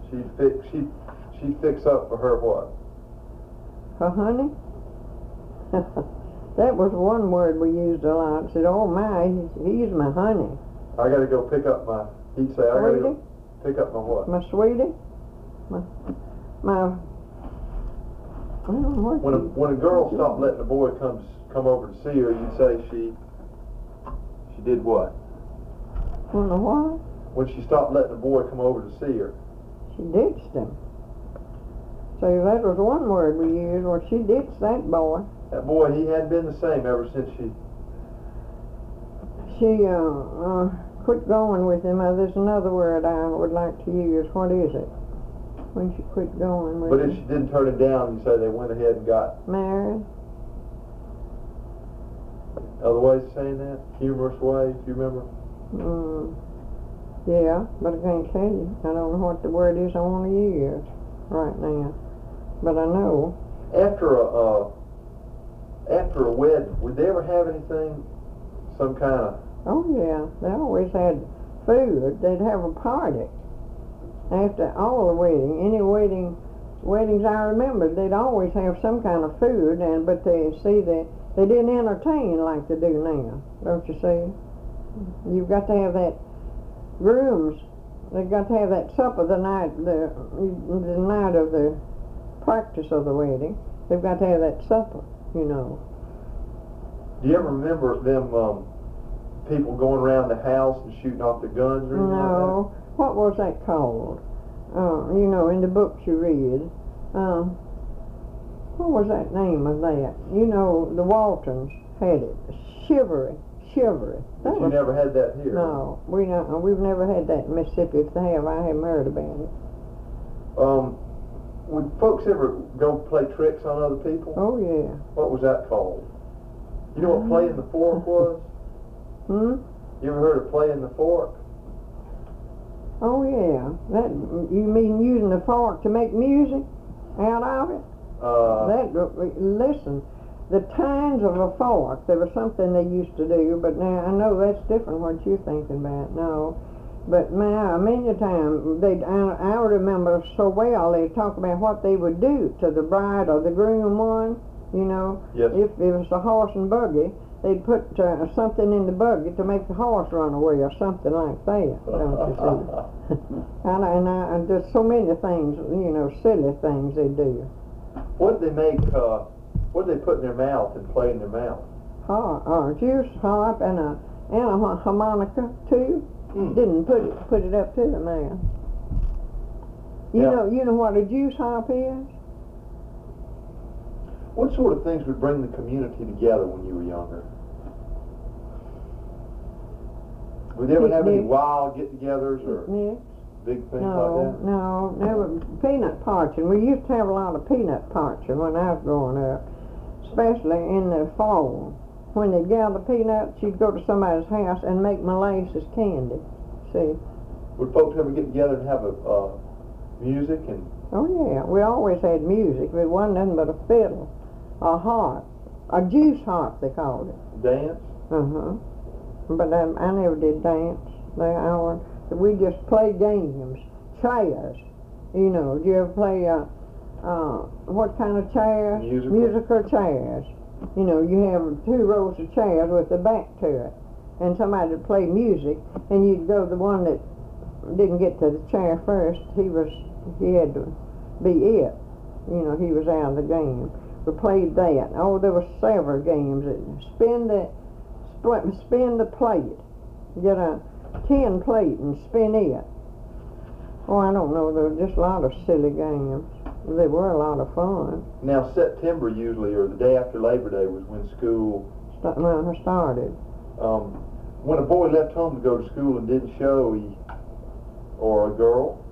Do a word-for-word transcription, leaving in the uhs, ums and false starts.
She'd fix, she'd, she'd fix up for her what? Her honey? That was one word we used a lot. Said, oh my, he's, he's my honey. I gotta go pick up my, he'd say, I gotta go pick up my what? My sweetie? My, my, I don't know what When a, you, when a girl stopped letting a boy come, come over to see her, you'd say she, she did what? When the what? When she stopped letting a boy come over to see her. She ditched him. So that was one word we used, well, she ditched that boy. That boy, he hadn't been the same ever since she... She, uh, uh, quit going with him. Uh, there's another word I would like to use. What is it? When she quit going with But him. if she didn't turn him down, you say they went ahead and got... Married. Other ways of saying that? Humorous ways, you remember? Mm, yeah, but I can't tell you. I don't know what the word is I want to use right now. But I know. After a, uh, after a wedding, would they ever have anything, some kind of... Oh yeah, they always had food. They'd have a party. After all the wedding, any wedding, weddings I remember, they'd always have some kind of food, and but they, see, they, they didn't entertain like they do now, don't you see? You've got to have that grooms, they've got to have that supper the night, the, the night of the practice of the wedding. They've got to have that supper, you know. Do you ever remember them um, people going around the house and shooting off their guns or anything No. like What was that called? Uh, you know, in the books you read. Uh, what was that name of that? You know, the Waltons had it. Chivalry. Chivalry. that? But you never had that here? No, we not, we've never had that in Mississippi. If they have, I haven't heard about it. Um, would folks ever go play tricks on other people? Oh, yeah. What was that called? You know what playing the fork was? Hmm? You ever heard of playing the fork? Oh, yeah. That, you mean using the fork to make music out of it? Uh, That, listen, the tines of a fork, there was something they used to do, but now I know that's different what you're thinking about. No. But my, many a time, they, I, I remember so well, they talk about what they would do to the bride or the groom one, you know. Yes. If it was a horse and buggy, they'd put uh, something in the buggy to make the horse run away or something like that, don't you see? and I, and, I, and there's so many things, you know, silly things they do. What did they make, uh, what did they put in their mouth and play in their mouth? Harp, uh, juice harp and a, and a harmonica too. Mm. Didn't put it, put it up to the man. You Yeah. know, you know what a juice harp is? What sort of things would bring the community together when you were younger? Would they ever have any Picnic. wild get-togethers or Picnics? big things No, like that? no, never. Peanut parching. We used to have a lot of peanut parching when I was growing up, especially in the fall. When they'd gather peanuts, you'd go to somebody's house and make molasses candy. See? Would folks ever get together and have a uh, music and? Oh yeah, we always had music. It wasn't nothing but a fiddle, a harp, a juice harp they called it. Dance? Uh huh. But um, I never did dance. They, I, wa- we just played games, chairs. You know, did you ever play? Uh, uh, what kind of chairs? Musical. Musical chairs. You know, you have two rows of chairs with the back to it, and somebody would play music, and you'd go the one that didn't get to the chair first. He was, he had to be it. You know, he was out of the game. We played that. Oh, there were several games. Spin the, split, spin the plate. Get a tin plate and spin it. Oh, I don't know. There were just a lot of silly games. They were a lot of fun. Now, September usually, or the day after Labor Day, was when school St- when I started. Um, when a boy left home to go to school and didn't show, he, or a girl,